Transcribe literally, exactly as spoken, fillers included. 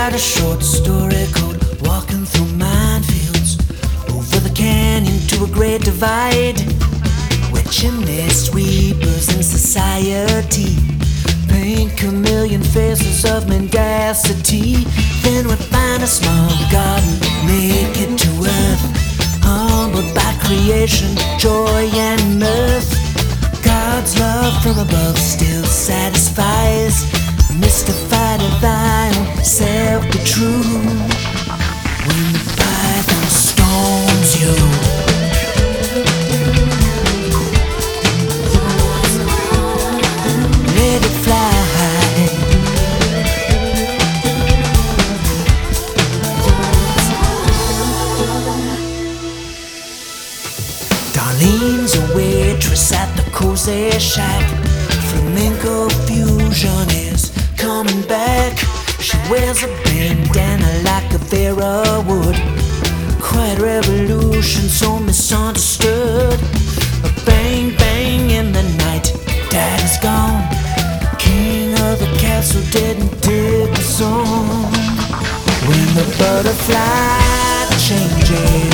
write a short story called Walking Through Minefields, over the canyon to a great divide, where chimney sweepers in society paint chameleon faces of mendacity. Then we find a small garden naked to earth, humbled by creation, joy and mirth. God's love from above still satisfies, mystified of thy own self be true. When the python storms you, let it fly. Darlene's a waitress at the Cozy Shack. Flamenco fusion is coming back. She wears a bandana like a Vera would. Quiet revolution, so misunderstood. A bang bang in the night, Daddy's gone. King of the castle didn't dig the song. When the butterfly changes,